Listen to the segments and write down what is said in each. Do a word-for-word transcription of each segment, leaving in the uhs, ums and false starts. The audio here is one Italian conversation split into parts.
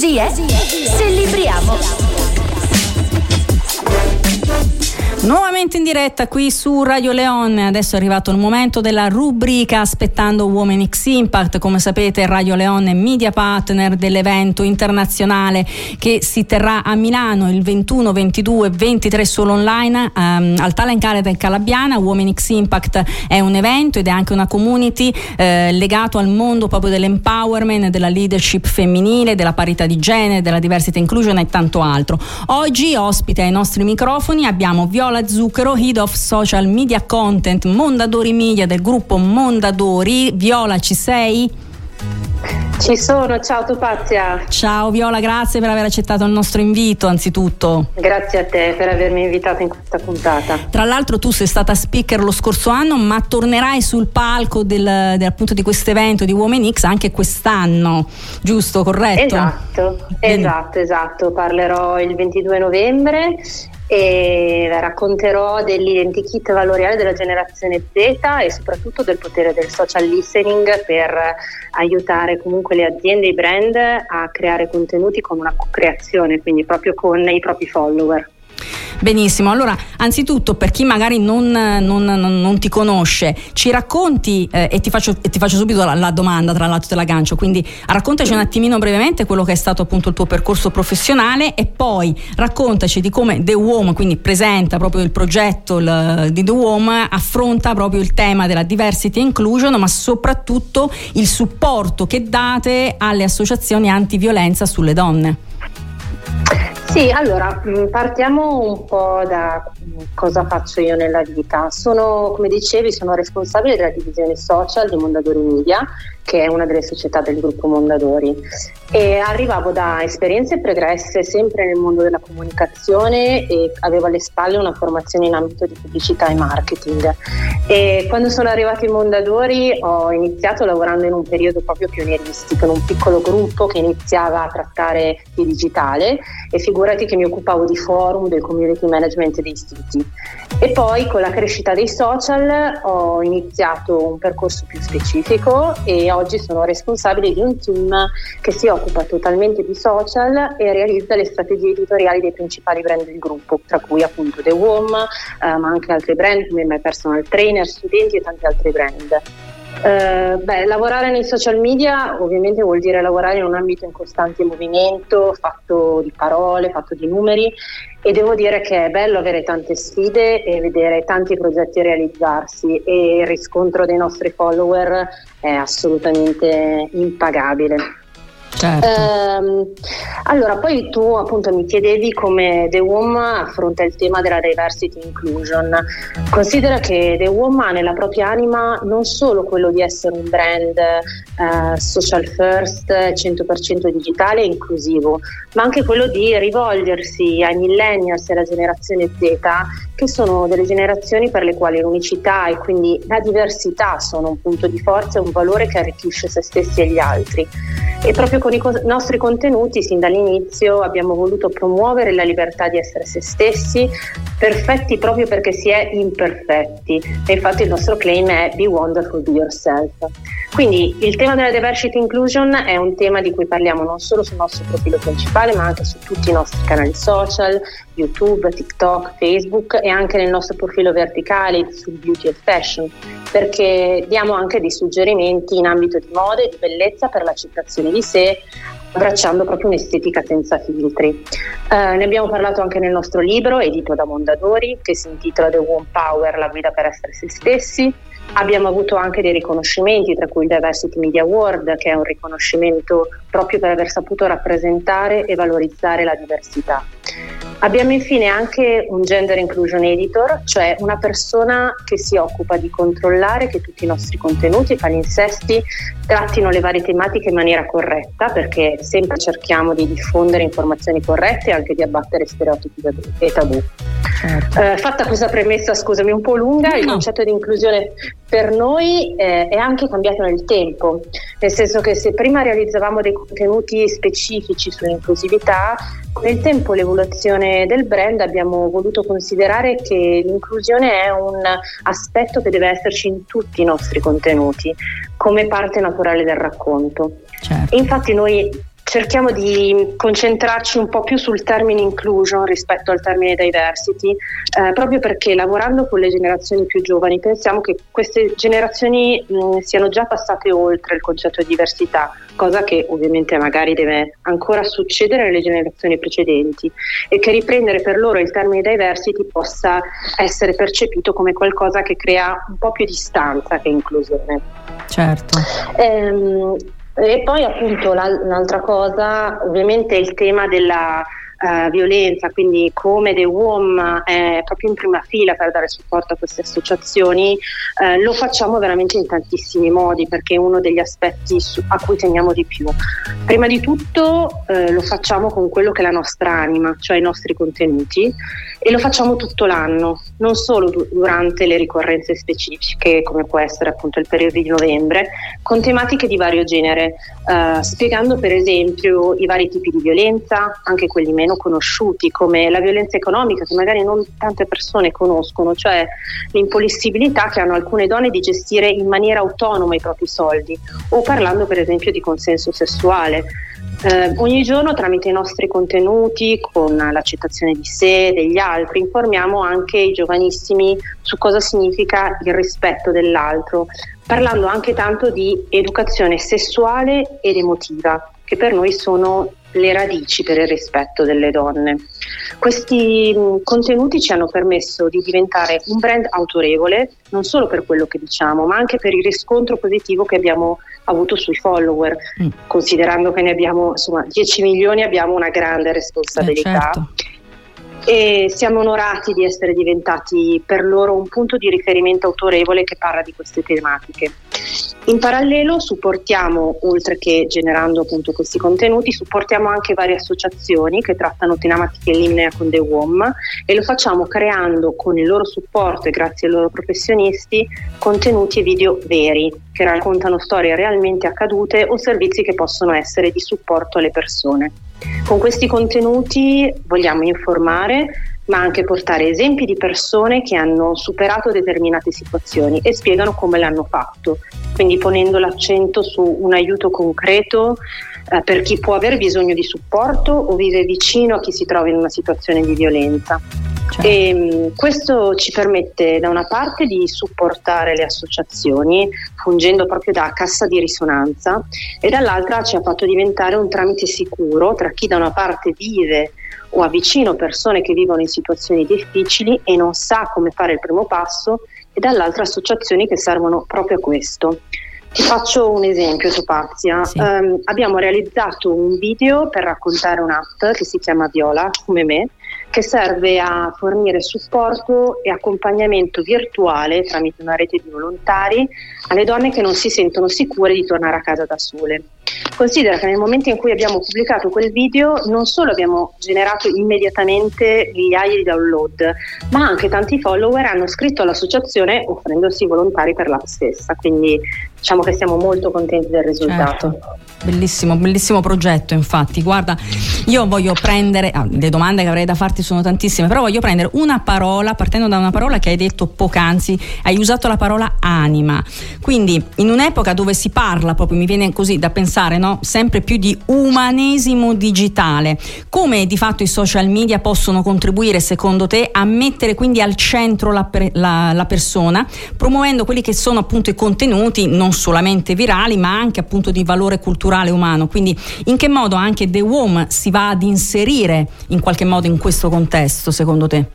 Così è, se libriamo. Nuovamente in diretta qui su Radio Leon. Adesso è arrivato il momento della rubrica Aspettando Women X Impact. Come sapete, Radio Leon è media partner dell'evento internazionale che si terrà a Milano il ventuno, ventidue, ventitré solo online um, al Talent Garden Calabiana. Women X Impact è un evento ed è anche una community eh, legato al mondo proprio dell'empowerment, della leadership femminile, della parità di genere, della diversity inclusion e tanto altro. Oggi ospite ai nostri microfoni abbiamo Viola Zucchero, Head of Social Media Content Mondadori Media del gruppo Mondadori. Viola, ci sei? Ci sono, ciao Topazia. Ciao Viola, grazie per aver accettato il nostro invito anzitutto. Grazie a te per avermi invitato in questa puntata. Tra l'altro tu sei stata speaker lo scorso anno, ma tornerai sul palco del, del, appunto di questo evento di Women X anche quest'anno, giusto, corretto? Esatto, Bene. esatto, esatto. Parlerò il ventidue novembre e racconterò dell'identikit valoriale della generazione Z e soprattutto del potere del social listening per aiutare comunque le aziende e i brand a creare contenuti con una co-creazione, quindi proprio con i propri follower. Benissimo, allora anzitutto per chi magari non, non, non, non ti conosce, ci racconti eh, e, ti faccio, e ti faccio subito la, la domanda, tra l'altro te la gancio, quindi raccontaci un attimino brevemente quello che è stato appunto il tuo percorso professionale e poi raccontaci di come The Wom, quindi presenta proprio il progetto il, di The Wom, affronta proprio il tema della diversity e inclusion, ma soprattutto il supporto che date alle associazioni antiviolenza sulle donne. Sì, allora partiamo un po' da cosa faccio io nella vita. Sono, come dicevi, sono responsabile della divisione social di Mondadori Media, che è una delle società del gruppo Mondadori, e arrivavo da esperienze pregresse sempre nel mondo della comunicazione e avevo alle spalle una formazione in ambito di pubblicità e marketing. E quando sono arrivata in Mondadori ho iniziato lavorando in un periodo proprio pionieristico, in un piccolo gruppo che iniziava a trattare di digitale, e figurati che mi occupavo di forum, del community management dei siti. E poi con la crescita dei social ho iniziato un percorso più specifico e oggi sono responsabile di un team che si occupa totalmente di social e realizza le strategie editoriali dei principali brand del gruppo, tra cui appunto The Wom, eh, ma anche altri brand come My Personal Trainer, studenti e tanti altri brand. Uh, beh, lavorare nei social media ovviamente vuol dire lavorare in un ambito in costante movimento, fatto di parole, fatto di numeri, e devo dire che è bello avere tante sfide e vedere tanti progetti realizzarsi, e il riscontro dei nostri follower è assolutamente impagabile. Certo. Ehm, allora, poi tu appunto mi chiedevi come The Wom affronta il tema della diversity inclusion. Considera che The Wom ha nella propria anima non solo quello di essere un brand eh, social first, cento per cento digitale e inclusivo, ma anche quello di rivolgersi ai millennials e alla generazione Z, che sono delle generazioni per le quali l'unicità e quindi la diversità sono un punto di forza e un valore che arricchisce se stessi e gli altri. E proprio con i co- nostri contenuti, sin dall'inizio, abbiamo voluto promuovere la libertà di essere se stessi, perfetti proprio perché si è imperfetti. E infatti il nostro claim è Be Wonderful, Be Yourself. Quindi il tema della diversity inclusion è un tema di cui parliamo non solo sul nostro profilo principale, ma anche su tutti i nostri canali social, YouTube, TikTok, Facebook, e anche nel nostro profilo verticale sul beauty e fashion, perché diamo anche dei suggerimenti in ambito di moda e di bellezza per l'accettazione di sé, abbracciando proprio un'estetica senza filtri. Eh, ne abbiamo parlato anche nel nostro libro edito da Mondadori, che si intitola The Wom Power, la guida per essere se stessi. Abbiamo avuto anche dei riconoscimenti, tra cui il Diversity Media Award, che è un riconoscimento proprio per aver saputo rappresentare e valorizzare la diversità. Abbiamo infine anche un Gender Inclusion Editor, cioè una persona che si occupa di controllare che tutti i nostri contenuti e palinsesti trattino le varie tematiche in maniera corretta, perché sempre cerchiamo di diffondere informazioni corrette e anche di abbattere stereotipi e tabù. Certo. Eh, fatta questa premessa, scusami, un po' lunga, no. Il concetto di inclusione per noi eh, è anche cambiato nel tempo, nel senso che se prima realizzavamo dei contenuti specifici sull'inclusività, con il tempo l'evoluzione del brand abbiamo voluto considerare che l'inclusione è un aspetto che deve esserci in tutti i nostri contenuti come parte naturale del racconto. Certo. Infatti noi cerchiamo di concentrarci un po' più sul termine inclusion rispetto al termine diversity, eh, proprio perché lavorando con le generazioni più giovani pensiamo che queste generazioni mh, siano già passate oltre il concetto di diversità, cosa che ovviamente magari deve ancora succedere nelle generazioni precedenti, e che riprendere per loro il termine diversity possa essere percepito come qualcosa che crea un po' più distanza che inclusione. Certo. Ehm, E poi appunto l'altra cosa, ovviamente il tema della uh, violenza, quindi come The W O M è proprio in prima fila per dare supporto a queste associazioni, uh, lo facciamo veramente in tantissimi modi, perché è uno degli aspetti su, a cui teniamo di più. Prima di tutto uh, lo facciamo con quello che è la nostra anima, cioè i nostri contenuti, e lo facciamo tutto l'anno, non solo du- durante le ricorrenze specifiche, come può essere appunto il periodo di novembre, con tematiche di vario genere, uh, spiegando per esempio i vari tipi di violenza, anche quelli meno conosciuti, come la violenza economica, che magari non tante persone conoscono, cioè l'impossibilità che hanno alcune donne di gestire in maniera autonoma i propri soldi, o parlando per esempio di consenso sessuale. Eh, ogni giorno tramite i nostri contenuti, con l'accettazione di sé, degli altri, informiamo anche i giovanissimi su cosa significa il rispetto dell'altro, parlando anche tanto di educazione sessuale ed emotiva, che per noi sono le radici per il rispetto delle donne. Questi mh, contenuti ci hanno permesso di diventare un brand autorevole, non solo per quello che diciamo, ma anche per il riscontro positivo che abbiamo avuto sui follower. Mm. Considerando che ne abbiamo insomma dieci milioni, abbiamo una grande responsabilità. Eh, certo. E siamo onorati di essere diventati per loro un punto di riferimento autorevole che parla di queste tematiche. In parallelo supportiamo, oltre che generando appunto questi contenuti, supportiamo anche varie associazioni che trattano tematiche in linea con The W O M, e lo facciamo creando con il loro supporto e grazie ai loro professionisti contenuti e video veri che raccontano storie realmente accadute o servizi che possono essere di supporto alle persone. Con questi contenuti vogliamo informare, ma anche portare esempi di persone che hanno superato determinate situazioni e spiegano come l'hanno fatto, quindi ponendo l'accento su un aiuto concreto eh, per chi può aver bisogno di supporto o vive vicino a chi si trova in una situazione di violenza. Certo. E mh, questo ci permette da una parte di supportare le associazioni, fungendo proprio da cassa di risonanza, e dall'altra ci ha fatto diventare un tramite sicuro tra chi da una parte vive o ha vicino persone che vivono in situazioni difficili e non sa come fare il primo passo, e dall'altra associazioni che servono proprio a questo. Ti faccio un esempio, Topazia. Sì. Um, abbiamo realizzato un video per raccontare un'app che si chiama Viola, come me, che serve a fornire supporto e accompagnamento virtuale tramite una rete di volontari alle donne che non si sentono sicure di tornare a casa da sole. Considera che nel momento in cui abbiamo pubblicato quel video non solo abbiamo generato immediatamente migliaia di download, ma anche tanti follower hanno scritto all'associazione offrendosi volontari per l'app stessa, quindi diciamo che siamo molto contenti del risultato. Certo. Bellissimo, bellissimo progetto, infatti. Guarda, io voglio prendere, ah, le domande che avrei da farti sono tantissime, però voglio prendere una parola, partendo da una parola che hai detto poc'anzi, hai usato la parola anima. Quindi in un'epoca dove si parla, proprio mi viene così da pensare, no, sempre più di umanesimo digitale, come di fatto i social media possono contribuire secondo te a mettere quindi al centro la, la, la persona, promuovendo quelli che sono appunto i contenuti non solamente virali ma anche appunto di valore culturale umano? Quindi in che modo anche The W O M si va ad inserire in qualche modo in questo contesto secondo te?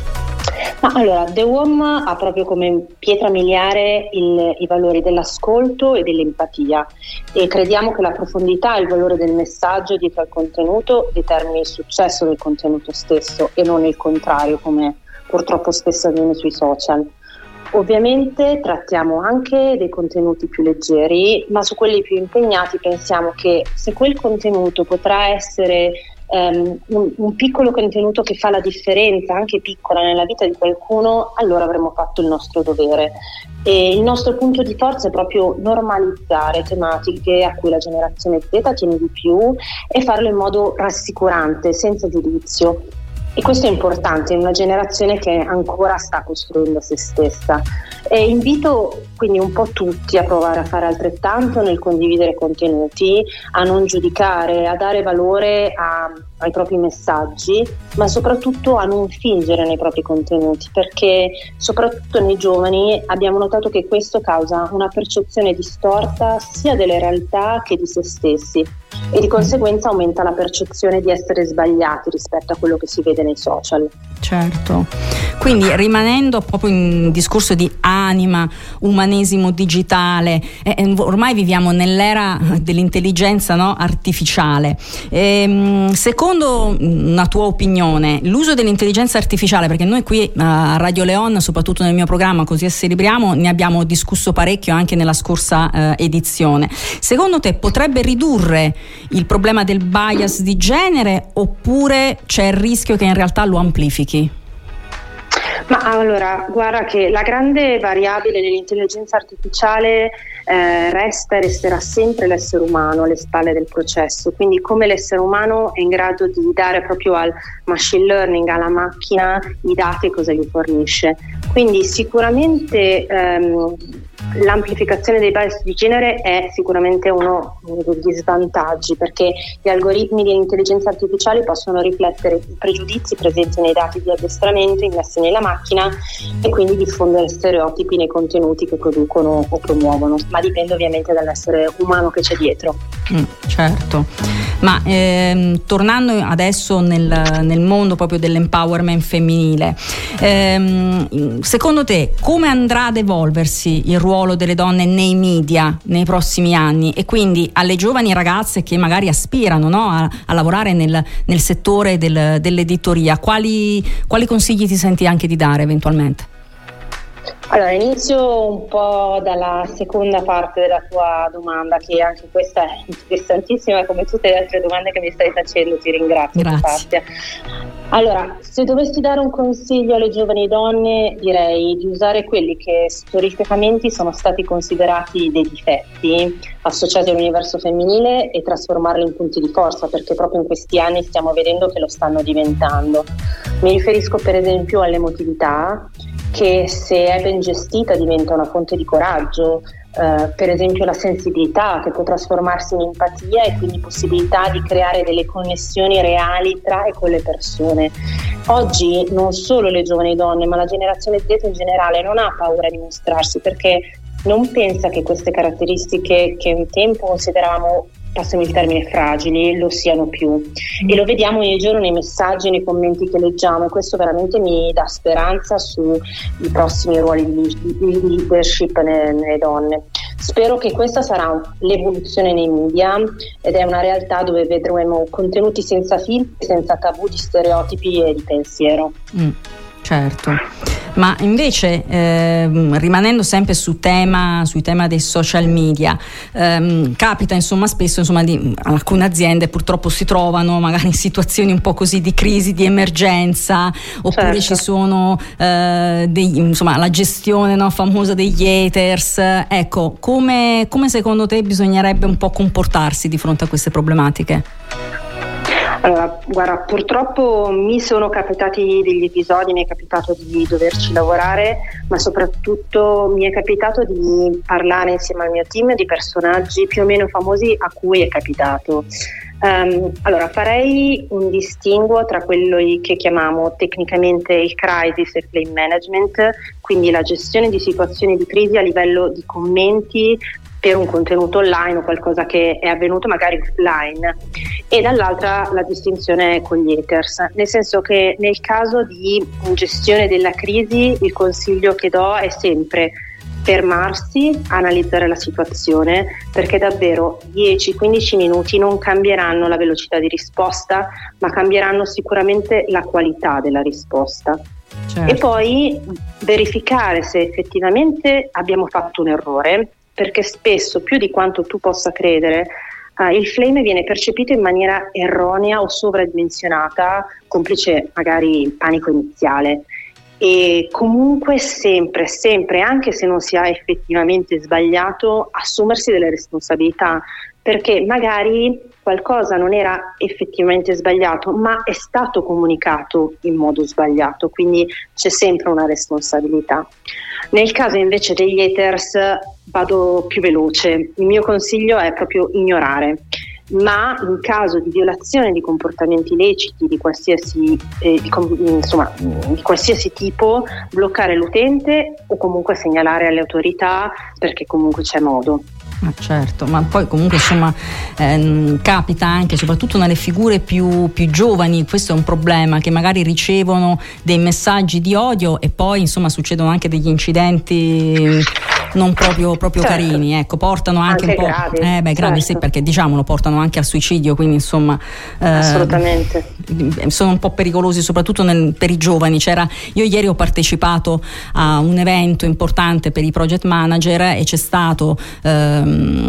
Ma allora, The W O M ha proprio come pietra miliare il, i valori dell'ascolto e dell'empatia, e crediamo che la profondità e il valore del messaggio dietro al contenuto determini il successo del contenuto stesso e non il contrario, come purtroppo spesso avviene sui social. Ovviamente trattiamo anche dei contenuti più leggeri, ma su quelli più impegnati pensiamo che se quel contenuto potrà essere um, un, un piccolo contenuto che fa la differenza, anche piccola, nella vita di qualcuno, allora avremo fatto il nostro dovere. E il nostro punto di forza è proprio normalizzare tematiche a cui la generazione Z tiene di più e farlo in modo rassicurante, senza giudizio. E questo è importante in una generazione che ancora sta costruendo se stessa. E invito quindi un po' tutti a provare a fare altrettanto nel condividere contenuti, a non giudicare, a dare valore a, ai propri messaggi, ma soprattutto a non fingere nei propri contenuti, perché soprattutto nei giovani abbiamo notato che questo causa una percezione distorta sia delle realtà che di se stessi e di conseguenza aumenta la percezione di essere sbagliati rispetto a quello che si vede nei social. Certo, quindi rimanendo proprio in discorso di anima, umanesimo digitale, eh, ormai viviamo nell'era dell'intelligenza, no, artificiale. Eh, secondo una tua opinione, l'uso dell'intelligenza artificiale, perché noi qui a Radio Leon, soprattutto nel mio programma Così Celebriamo, ne abbiamo discusso parecchio anche nella scorsa eh, edizione, secondo te potrebbe ridurre il problema del bias di genere oppure c'è il rischio che in realtà lo amplifichi? Ma allora, guarda che la grande variabile dell'intelligenza artificiale eh, resta e resterà sempre l'essere umano alle spalle del processo, quindi come l'essere umano è in grado di dare proprio al machine learning, alla macchina, i dati e cosa gli fornisce. Quindi sicuramente ehm, l'amplificazione dei bias di genere è sicuramente uno degli svantaggi, perché gli algoritmi di intelligenza artificiale possono riflettere i pregiudizi presenti nei dati di addestramento immessi nella macchina e quindi diffondere stereotipi nei contenuti che producono o promuovono, ma dipende ovviamente dall'essere umano che c'è dietro. Mm, certo, ma ehm, tornando adesso nel, nel mondo proprio dell'empowerment femminile, ehm, secondo te come andrà ad evolversi il ruolo delle donne nei media nei prossimi anni e quindi alle giovani ragazze che magari aspirano, no, a, a lavorare nel, nel settore del, dell'editoria? Quali, quali consigli ti senti anche di dare eventualmente? Allora, inizio un po' dalla seconda parte della tua domanda, che anche questa è interessantissima, come tutte le altre domande che mi stai facendo, ti ringrazio. Grazie. Allora, se dovessi dare un consiglio alle giovani donne, direi di usare quelli che storicamente sono stati considerati dei difetti associati all'universo femminile e trasformarli in punti di forza, perché proprio in questi anni stiamo vedendo che lo stanno diventando. Mi riferisco per esempio all'emotività, che se è ben gestita diventa una fonte di coraggio, eh, per esempio la sensibilità, che può trasformarsi in empatia e quindi possibilità di creare delle connessioni reali tra e con le persone. Oggi non solo le giovani donne, ma la generazione Z in generale non ha paura di mostrarsi, perché non pensa che queste caratteristiche che un tempo consideravamo, passami il termine, fragili, lo siano più, mm. e lo vediamo ogni giorno nei messaggi e nei commenti che leggiamo, e questo veramente mi dà speranza sui prossimi ruoli di, di leadership nelle, nelle donne. Spero che questa sarà l'evoluzione nei media ed è una realtà dove vedremo contenuti senza filtri, senza tabù di stereotipi e di pensiero. Mm. Certo, ma invece ehm, rimanendo sempre su tema, sui tema dei social media, ehm, capita insomma spesso insomma di alcune aziende purtroppo si trovano magari in situazioni un po' così di crisi, di emergenza, oppure certo. ci sono eh, dei, insomma la gestione, no, famosa degli haters. Ecco, come, come secondo te bisognerebbe un po' comportarsi di fronte a queste problematiche? Allora, guarda, purtroppo mi sono capitati degli episodi, mi è capitato di doverci lavorare, ma soprattutto mi è capitato di parlare insieme al mio team di personaggi più o meno famosi a cui è capitato. Um, allora, farei un distinguo tra quello che chiamiamo tecnicamente il crisis e flame management, quindi la gestione di situazioni di crisi a livello di commenti per un contenuto online o qualcosa che è avvenuto magari offline, e dall'altra la distinzione con gli haters, nel senso che nel caso di gestione della crisi il consiglio che do è sempre fermarsi, analizzare la situazione, perché davvero dieci quindici minuti non cambieranno la velocità di risposta, ma cambieranno sicuramente la qualità della risposta. Certo. E poi verificare se effettivamente abbiamo fatto un errore, perché spesso, più di quanto tu possa credere, uh, il flame viene percepito in maniera erronea o sovradimensionata, complice magari il panico iniziale. E comunque sempre, sempre, anche se non si ha effettivamente sbagliato, assumersi delle responsabilità, perché magari qualcosa non era effettivamente sbagliato, ma è stato comunicato in modo sbagliato, quindi c'è sempre una responsabilità. Nel caso invece degli haters vado più veloce, il mio consiglio è proprio ignorare, ma in caso di violazione di comportamenti illeciti di qualsiasi, eh, di, insomma, di qualsiasi tipo, bloccare l'utente o comunque segnalare alle autorità, perché comunque c'è modo. Ma certo, ma poi comunque insomma ehm, capita anche soprattutto nelle figure più, più giovani, questo è un problema, che magari ricevono dei messaggi di odio e poi insomma succedono anche degli incidenti non proprio, proprio certo. carini, ecco, portano anche, anche un po' gravi, eh beh gravi certo. sì, perché diciamolo, portano anche al suicidio, quindi insomma eh, assolutamente sono un po' pericolosi soprattutto nel, per i giovani. C'era, io ieri ho partecipato a un evento importante per i project manager e c'è stato ehm,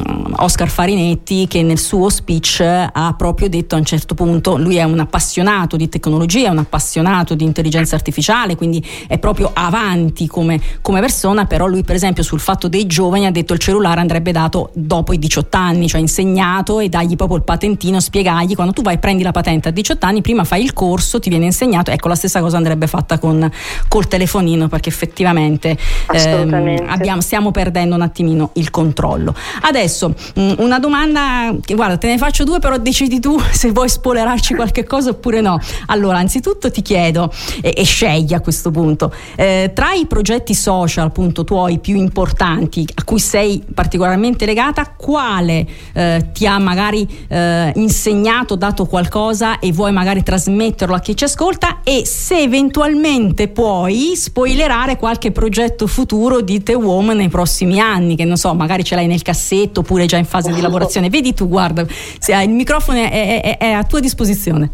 Oscar Farinetti che nel suo speech ha proprio detto a un certo punto, lui è un appassionato di tecnologia, è un appassionato di intelligenza artificiale, quindi è proprio avanti come, come persona, però lui per esempio sul fatto dei giovani ha detto il cellulare andrebbe dato dopo i diciotto anni, cioè insegnato, e dagli proprio il patentino, spiegargli quando tu vai e prendi la patente a diciotto anni, prima fai il corso, ti viene insegnato, ecco la stessa cosa andrebbe fatta con col telefonino, perché effettivamente ehm, abbiamo, stiamo perdendo un attimino il controllo. Adesso mh, una domanda che guarda te ne faccio due, però decidi tu se vuoi spoilerarci qualche cosa oppure no. Allora anzitutto ti chiedo e, e scegli a questo punto eh, tra i progetti social appunto tuoi più importanti a cui sei particolarmente legata, quale eh, ti ha magari eh, insegnato, dato qualcosa e vuoi magari trasmetterlo a chi ci ascolta, e se eventualmente puoi spoilerare qualche progetto futuro di The Woman nei prossimi anni, che non so, magari ce l'hai nel cassetto oppure già in fase di lavorazione. Vedi tu, guarda, se il microfono è, è, è a tua disposizione.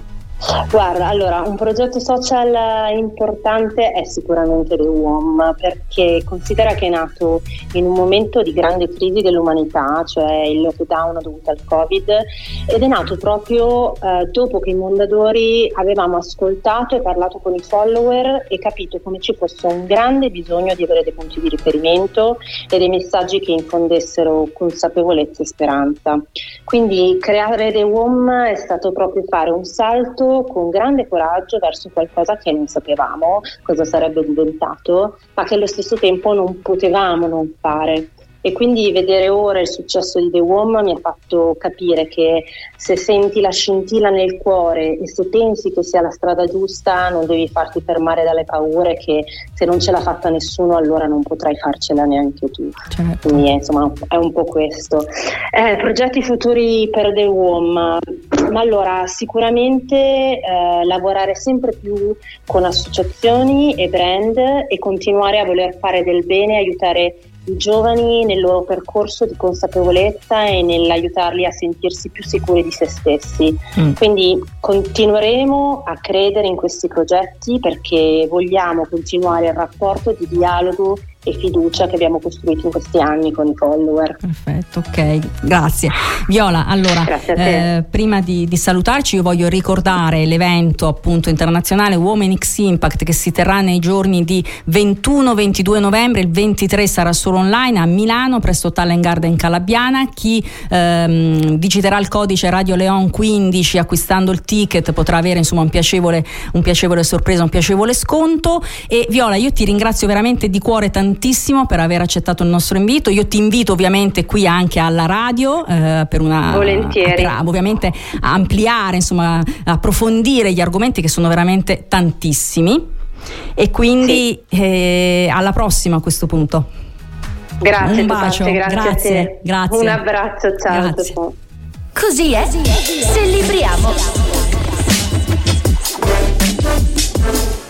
Guarda, allora, un progetto social importante è sicuramente The Woman, perché considera che è nato in un momento di grande crisi dell'umanità, cioè il lockdown dovuto al Covid, ed è nato proprio eh, dopo che i Mondadori avevamo ascoltato e parlato con i follower e capito come ci fosse un grande bisogno di avere dei punti di riferimento e dei messaggi che infondessero consapevolezza e speranza. Quindi creare The Woman è stato proprio fare un salto con grande coraggio verso qualcosa che non sapevamo cosa sarebbe diventato, ma che allo stesso tempo non potevamo non fare. E quindi vedere ora il successo di The Woman mi ha fatto capire che se senti la scintilla nel cuore e se pensi che sia la strada giusta, non devi farti fermare dalle paure, che se non ce l'ha fatta nessuno allora non potrai farcela neanche tu. Certo. Quindi insomma è un po' questo. Eh, progetti futuri per The Woman. Ma allora sicuramente eh, lavorare sempre più con associazioni e brand e continuare a voler fare del bene, aiutare i giovani nel loro percorso di consapevolezza e nell'aiutarli a sentirsi più sicuri di se stessi. Mm. Quindi continueremo a credere in questi progetti perché vogliamo continuare il rapporto di dialogo e fiducia che abbiamo costruito in questi anni con i follower. Perfetto, ok, grazie Viola. Allora eh, prima di, di salutarci io voglio ricordare l'evento appunto internazionale Women X Impact che si terrà nei giorni di ventuno ventidue novembre. Il ventitré sarà solo online a Milano presso Talent Garden Calabiana. Chi ehm, digiterà il codice Radio Leon quindici acquistando il ticket potrà avere insomma un piacevole, un piacevole sorpresa, un piacevole sconto. E Viola, io ti ringrazio veramente di cuore tantissimo tantissimo per aver accettato il nostro invito. Io ti invito ovviamente qui anche alla radio eh, per una volentieri per, ovviamente a ampliare, insomma approfondire gli argomenti che sono veramente tantissimi, e quindi sì. eh, alla prossima a questo punto. Grazie, un bacio, grazie, grazie, a te. Grazie. Un abbraccio, ciao. Grazie. Così è, se libriamo.